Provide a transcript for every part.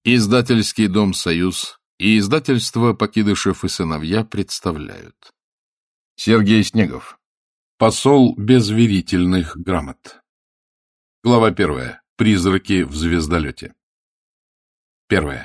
Издательский дом «Союз» и издательство «Покидышев и сыновья» представляют. Сергей Снегов. Посол без верительных грамот. Глава 1. Призраки в звездолете. 1.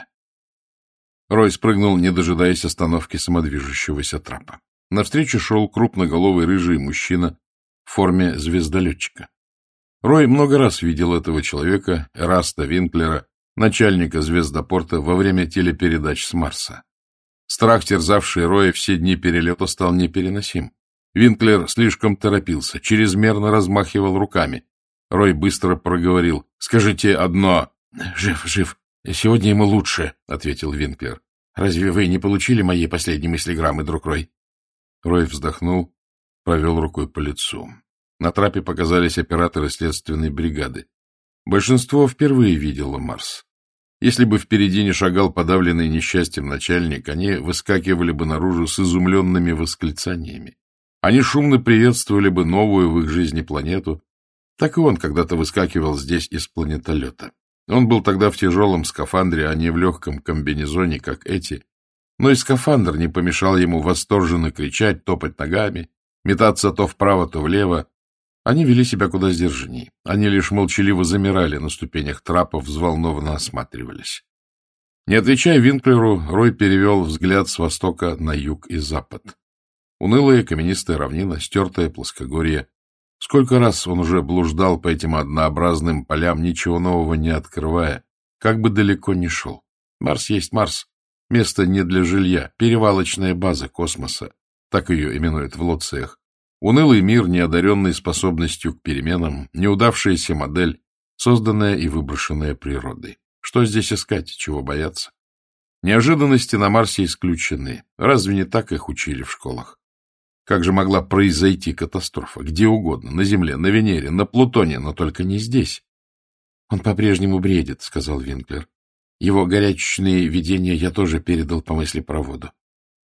Рой спрыгнул, не дожидаясь остановки самодвижущегося трапа. Навстречу шел крупноголовый рыжий мужчина в форме звездолетчика. Рой много раз видел этого человека, Эраста Винклера, начальника звездопорта, во время телепередач с Марса. Страх, терзавший Роя все дни перелета, стал непереносим. Винклер слишком торопился, чрезмерно размахивал руками. Рой быстро проговорил: «Скажите одно». «Жив, жив. Сегодня ему лучше», — ответил Винклер. «Разве вы не получили моей последней мыслеграммы, друг Рой?» Рой вздохнул, провел рукой по лицу. На трапе показались операторы следственной бригады. Большинство впервые видело Марс. Если бы впереди не шагал подавленный несчастьем начальник, они выскакивали бы наружу с изумленными восклицаниями. Они шумно приветствовали бы новую в их жизни планету. Так и он когда-то выскакивал здесь из планетолета. Он был тогда в тяжелом скафандре, а не в легком комбинезоне, как эти. Но и скафандр не помешал ему восторженно кричать, топать ногами, метаться то вправо, то влево. Они вели себя куда сдержанней. Они лишь молчаливо замирали на ступенях трапа, взволнованно осматривались. Не отвечая Винклеру, Рой перевел взгляд с востока на юг и запад. Унылая каменистая равнина, стертое плоскогорье. Сколько раз он уже блуждал по этим однообразным полям, ничего нового не открывая, как бы далеко ни шел. Марс есть Марс. Место не для жилья, перевалочная база космоса. Так ее именуют в лоциях. Унылый мир, неодаренный способностью к переменам, неудавшаяся модель, созданная и выброшенная природой. Что здесь искать, чего бояться? Неожиданности на Марсе исключены. Разве не так их учили в школах? Как же могла произойти катастрофа? Где угодно, на Земле, на Венере, на Плутоне, но только не здесь. — Он по-прежнему бредит, — сказал Винклер. — Его горячечные видения я тоже передал по мыслепроводу.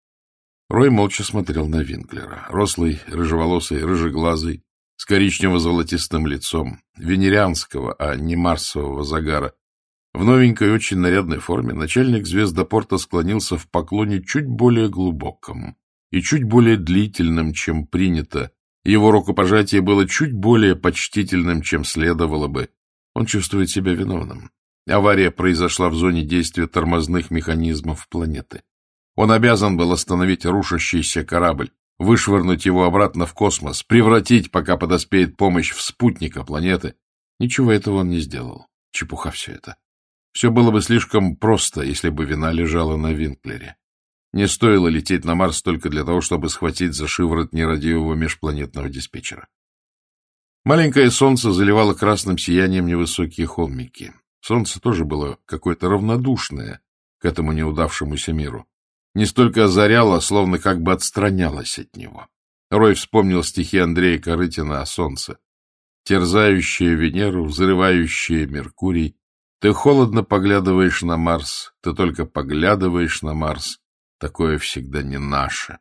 Рой молча смотрел на Винклера. Рослый, рыжеволосый, рыжеглазый, с коричнево-золотистым лицом, венерианского, а не марсового загара. В новенькой, очень нарядной форме начальник звездопорта склонился в поклоне чуть более глубоком и чуть более длительным, чем принято. Его рукопожатие было чуть более почтительным, чем следовало бы. Он чувствует себя виновным. Авария произошла в зоне действия тормозных механизмов планеты. Он обязан был остановить рушащийся корабль, вышвырнуть его обратно в космос, превратить, пока подоспеет помощь, в спутника планеты. Ничего этого он не сделал. Чепуха все это. Все было бы слишком просто, если бы вина лежала на Винклере. Не стоило лететь на Марс только для того, чтобы схватить за шиворот нерадивого межпланетного диспетчера. Маленькое солнце заливало красным сиянием невысокие холмики. Солнце тоже было какое-то равнодушное к этому неудавшемуся миру. Не столько озаряло, словно как бы отстранялось от него. Рой вспомнил стихи Андрея Корытина о солнце. «Терзающее Венеру, взрывающее Меркурий, ты холодно поглядываешь на Марс, ты только поглядываешь на Марс, такое всегда не наше».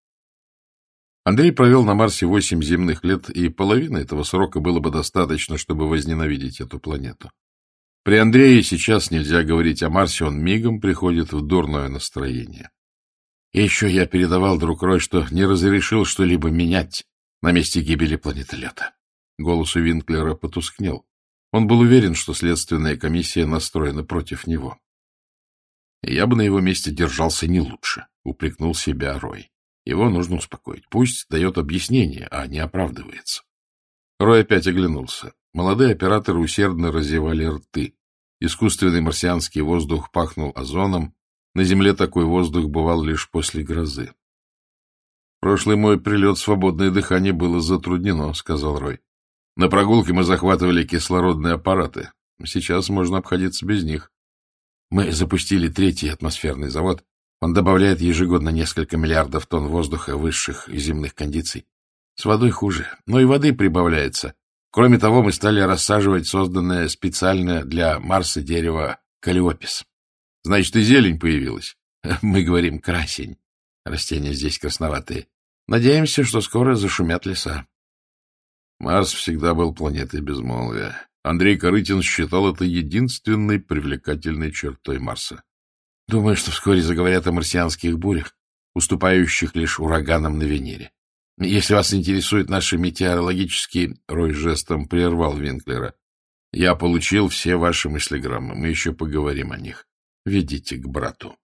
Андрей провел на Марсе 8 земных лет, и половины этого срока было бы достаточно, чтобы возненавидеть эту планету. При Андрее сейчас нельзя говорить о Марсе, он мигом приходит в дурное настроение. И еще я передавал, друг Рой, что не разрешил что-либо менять на месте гибели планетолета. Голос у Винклера потускнел. Он был уверен, что следственная комиссия настроена против него. Я бы на его месте держался не лучше, упрекнул себя Рой. Его нужно успокоить. Пусть дает объяснение, а не оправдывается. Рой опять оглянулся. Молодые операторы усердно разевали рты. Искусственный марсианский воздух пахнул озоном. На Земле такой воздух бывал лишь после грозы. «Прошлый мой прилет свободное дыхание было затруднено», — сказал Рой. «На прогулке мы захватывали кислородные аппараты. Сейчас можно обходиться без них. Мы запустили 3-й атмосферный завод. Он добавляет ежегодно несколько миллиардов тонн воздуха высших земных кондиций. С водой хуже, но и воды прибавляется. Кроме того, мы стали рассаживать созданное специально для Марса дерево калиопис. Значит, и зелень появилась. Мы говорим красень. Растения здесь красноватые. Надеемся, что скоро зашумят леса». Марс всегда был планетой безмолвия. Андрей Корытин считал это единственной привлекательной чертой Марса. Думаю, что вскоре заговорят о марсианских бурях, уступающих лишь ураганам на Венере. Если вас интересуют наши метеорологические... Рой жестом прервал Винклера. Я получил все ваши мыслеграммы. Мы еще поговорим о них. Ведите к брату.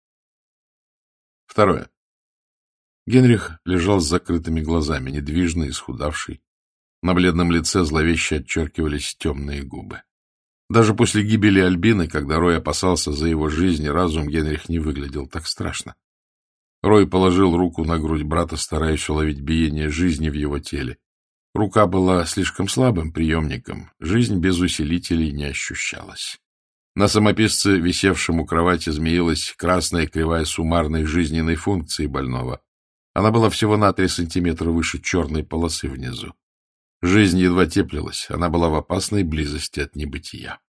2. Генрих лежал с закрытыми глазами, недвижно исхудавший. На бледном лице зловеще отчеркивались темные губы. Даже после гибели Альбины, когда Рой опасался за его жизнь, разум Генрих не выглядел так страшно. Рой положил руку на грудь брата, стараясь уловить биение жизни в его теле. Рука была слишком слабым приемником, жизнь без усилителей не ощущалась. На самописце, висевшем у кровати, змеилась красная кривая суммарной жизненной функции больного. Она была всего на 3 сантиметра выше черной полосы внизу. Жизнь едва теплилась, она была в опасной близости от небытия.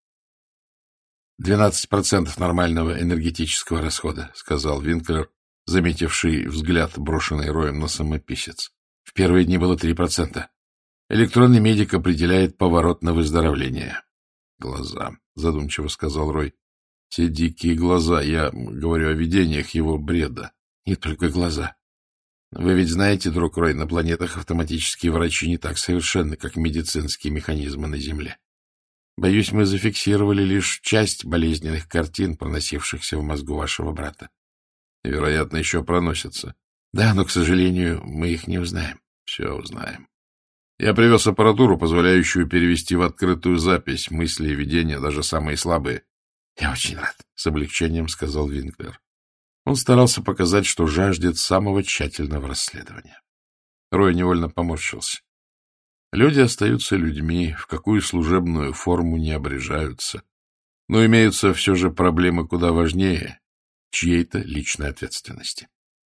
12% нормального энергетического расхода, — сказал Винклер, заметивший взгляд, брошенный Роем на самописец. В первые дни было 3%. Электронный медик определяет поворот на выздоровление. Глаза, — задумчиво сказал Рой. Те дикие глаза, я говорю о видениях его бреда. Не только глаза. Вы ведь знаете, друг Рой, на планетах автоматические врачи не так совершенны, как медицинские механизмы на Земле. Боюсь, мы зафиксировали лишь часть болезненных картин, проносившихся в мозгу вашего брата. Вероятно, еще проносятся. Да, но, к сожалению, мы их не узнаем. Все узнаем. Я привез аппаратуру, позволяющую перевести в открытую запись мысли и видения, даже самые слабые. — Я очень рад, — с облегчением сказал Винклер. Он старался показать, что жаждет самого тщательного расследования. Рой невольно поморщился. Люди остаются людьми, в какую служебную форму не обрежаются. Но имеются все же проблемы куда важнее чьей-то личной ответственности.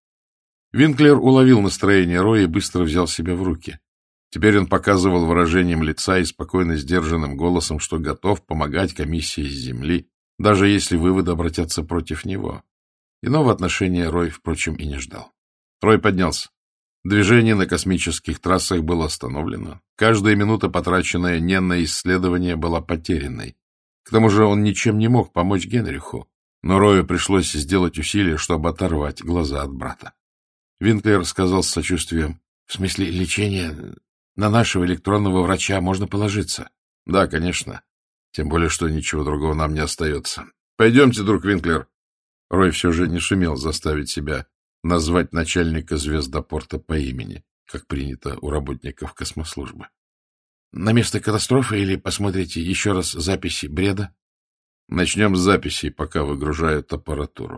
Винклер уловил настроение Роя и быстро взял себя в руки. Теперь он показывал выражением лица и спокойно сдержанным голосом, что готов помогать комиссии с Земли, даже если выводы обратятся против него. Иного отношения Рой, впрочем, и не ждал. Рой поднялся. Движение на космических трассах было остановлено. Каждая минута, потраченная не на исследование, была потерянной. К тому же он ничем не мог помочь Генриху, но Рою пришлось сделать усилие, чтобы оторвать глаза от брата. Винклер сказал с сочувствием: — В смысле лечения на нашего электронного врача можно положиться? — Да, конечно. Тем более, что ничего другого нам не остается. — Пойдемте, друг Винклер. Рой все же не сумел заставить себя назвать начальника звездопорта по имени, как принято у работников космослужбы. — На место катастрофы или посмотрите еще раз записи бреда? — Начнем с записей, пока выгружают аппаратуру.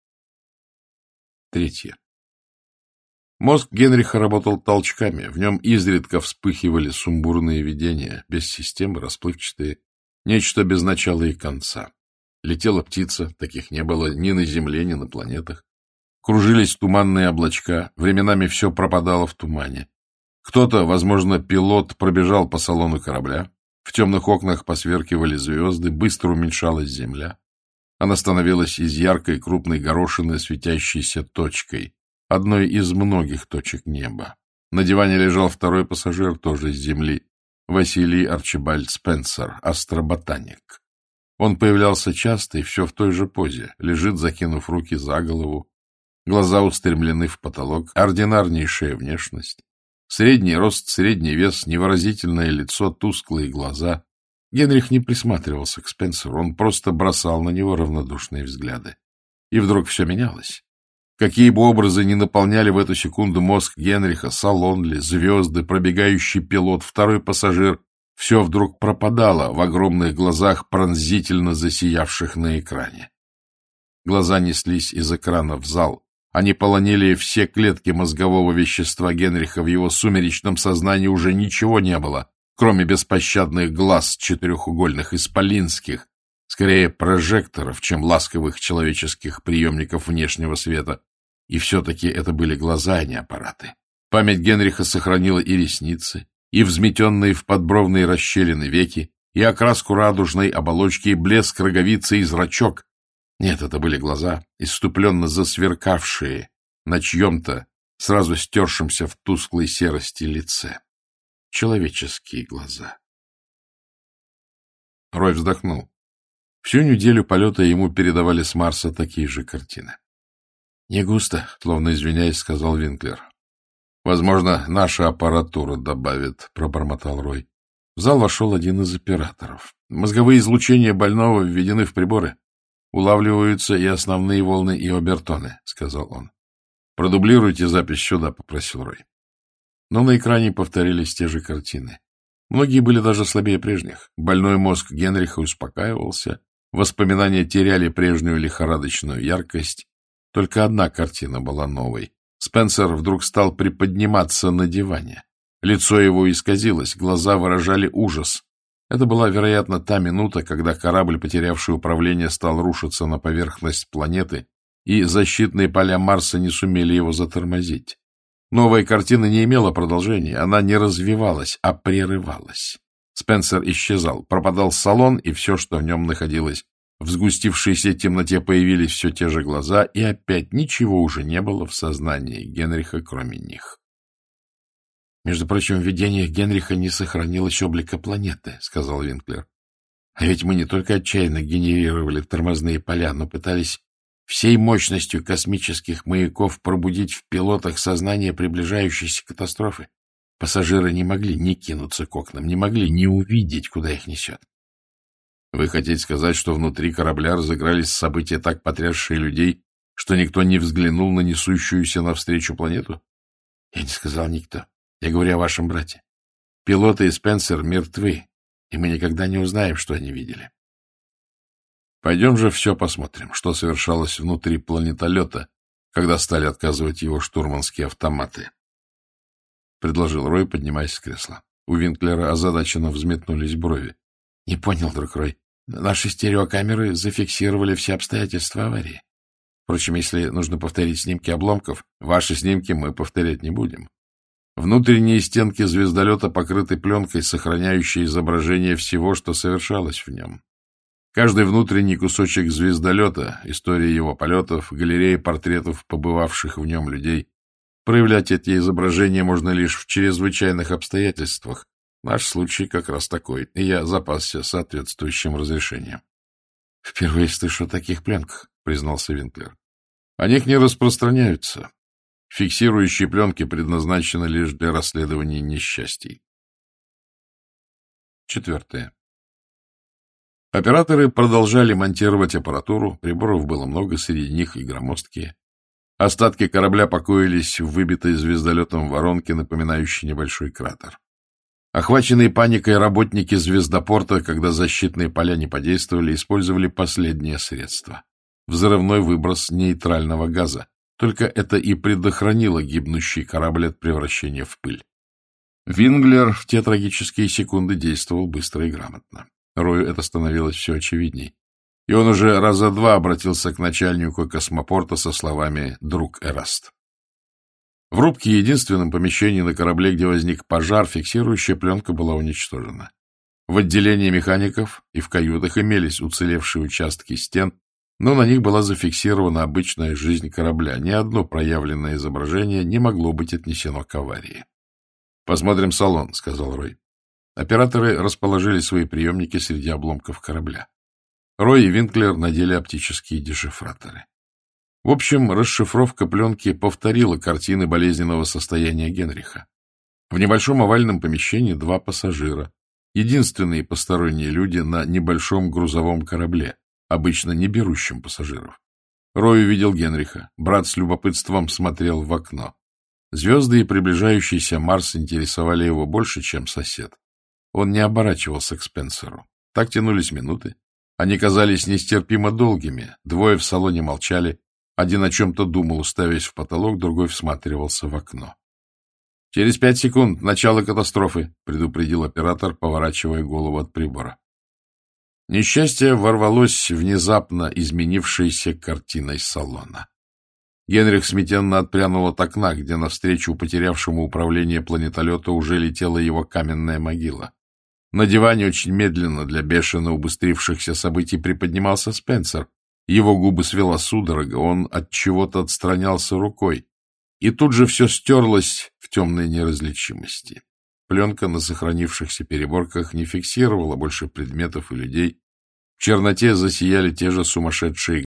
3. Мозг Генриха работал толчками, в нем изредка вспыхивали сумбурные видения, без системы, расплывчатые, нечто без начала и конца. Летела птица, таких не было ни на Земле, ни на планетах. Кружились туманные облачка, временами все пропадало в тумане. Кто-то, возможно, пилот, пробежал по салону корабля, в темных окнах посверкивали звезды, быстро уменьшалась Земля. Она становилась из яркой крупной горошины светящейся точкой, одной из многих точек неба. На диване лежал второй пассажир, тоже с Земли, Василий Арчибальд Спенсер, астроботаник. Он появлялся часто и все в той же позе, лежит, закинув руки за голову, глаза устремлены в потолок, ординарнейшая внешность, средний рост, средний вес, невыразительное лицо, тусклые глаза. Генрих не присматривался к Спенсеру, он просто бросал на него равнодушные взгляды. И вдруг все менялось. Какие бы образы ни наполняли в эту секунду мозг Генриха, салон ли, звезды, пробегающий пилот, второй пассажир, все вдруг пропадало в огромных глазах, пронзительно засиявших на экране. Глаза неслись из экрана в зал. Они полонили все клетки мозгового вещества Генриха. В его сумеречном сознании уже ничего не было, кроме беспощадных глаз четырехугольных, исполинских, скорее прожекторов, чем ласковых человеческих приемников внешнего света. И все-таки это были глаза, а не аппараты. Память Генриха сохранила и ресницы, и взметенные в подбровные расщелины веки, и окраску радужной оболочки, и блеск роговицы, и зрачок. Нет, это были глаза, исступленно засверкавшие на чьем-то, сразу стершемся в тусклой серости лице. Человеческие глаза. Рой вздохнул. Всю неделю полета ему передавали с Марса такие же картины. — Не густо, — словно извиняясь, сказал Винклер. — Возможно, наша аппаратура добавит, — пробормотал Рой. В зал вошел один из операторов. Мозговые излучения больного введены в приборы. Улавливаются и основные волны, и обертоны, — сказал он. — Продублируйте запись сюда, — попросил Рой. Но на экране повторились те же картины. Многие были даже слабее прежних. Больной мозг Генриха успокаивался, воспоминания теряли прежнюю лихорадочную яркость. Только одна картина была новой. Спенсер вдруг стал приподниматься на диване. Лицо его исказилось, глаза выражали ужас. Это была, вероятно, та минута, когда корабль, потерявший управление, стал рушиться на поверхность планеты, и защитные поля Марса не сумели его затормозить. Новая картина не имела продолжения, она не развивалась, а прерывалась. Спенсер исчезал, пропадал салон и все, что в нем находилось. В сгустившейся темноте появились все те же глаза, и опять ничего уже не было в сознании Генриха, кроме них. — Между прочим, в видениях Генриха не сохранилось облика планеты, — сказал Винклер. — А ведь мы не только отчаянно генерировали тормозные поля, но пытались всей мощностью космических маяков пробудить в пилотах сознание приближающейся катастрофы. Пассажиры не могли ни кинуться к окнам, не могли ни увидеть, куда их несет. — Вы хотите сказать, что внутри корабля разыгрались события, так потрясшие людей, что никто не взглянул на несущуюся навстречу планету? — Я не сказал никто. Я говорю о вашем брате. Пилоты и Спенсер мертвы, и мы никогда не узнаем, что они видели. Пойдем же все посмотрим, что совершалось внутри планетолета, когда стали отказывать его штурманские автоматы. Предложил Рой, поднимаясь с кресла. У Винклера озадаченно взметнулись брови. — Не понял, друг Рой. Наши стереокамеры зафиксировали все обстоятельства аварии. Впрочем, если нужно повторить снимки обломков, ваши снимки мы повторять не будем. Внутренние стенки звездолета покрыты пленкой, сохраняющей изображение всего, что совершалось в нем. Каждый внутренний кусочек звездолета, история его полетов, галерея портретов побывавших в нем людей. Проявлять эти изображения можно лишь в чрезвычайных обстоятельствах. Наш случай как раз такой, и я запасся соответствующим разрешением. — Впервые слышу о таких пленках, — признался Винклер. — О них не распространяются. Фиксирующие пленки предназначены лишь для расследования несчастий. 4. Операторы продолжали монтировать аппаратуру, приборов было много, среди них и громоздкие. Остатки корабля покоились в выбитой звездолетом воронке, напоминающей небольшой кратер. Охваченные паникой работники звездопорта, когда защитные поля не подействовали, использовали последнее средство — взрывной выброс нейтрального газа. Только это и предохранило гибнущий корабль от превращения в пыль. Винглер в те трагические секунды действовал быстро и грамотно. Рою это становилось все очевидней. И он уже раза два обратился к начальнику космопорта со словами «Друг Эраст». В рубке, единственном помещении на корабле, где возник пожар, фиксирующая пленка была уничтожена. В отделении механиков и в каютах имелись уцелевшие участки стен, но на них была зафиксирована обычная жизнь корабля. Ни одно проявленное изображение не могло быть отнесено к аварии. — Посмотрим салон, — сказал Рой. Операторы расположили свои приемники среди обломков корабля. Рой и Винклер надели оптические дешифраторы. В общем, расшифровка пленки повторила картины болезненного состояния Генриха. В небольшом овальном помещении 2 пассажира, единственные посторонние люди на небольшом грузовом корабле, обычно не берущим пассажиров. Рой увидел Генриха. Брат с любопытством смотрел в окно. Звезды и приближающийся Марс интересовали его больше, чем сосед. Он не оборачивался к Спенсеру. Так тянулись минуты. Они казались нестерпимо долгими. Двое в салоне молчали. Один о чем-то думал, уставясь в потолок, другой всматривался в окно. — Через 5 секунд начало катастрофы, — предупредил оператор, поворачивая голову от прибора. Несчастье ворвалось внезапно изменившейся картиной салона. Генрих смятенно отпрянул от окна, где навстречу потерявшему управление планетолета уже летела его каменная могила. На диване очень медленно для бешено убыстрившихся событий приподнимался Спенсер. Его губы свела судорога, он от чего-то отстранялся рукой. И тут же все стерлось в темной неразличимости. Пленка на сохранившихся переборках не фиксировала больше предметов и людей. В черноте засияли те же сумасшедшие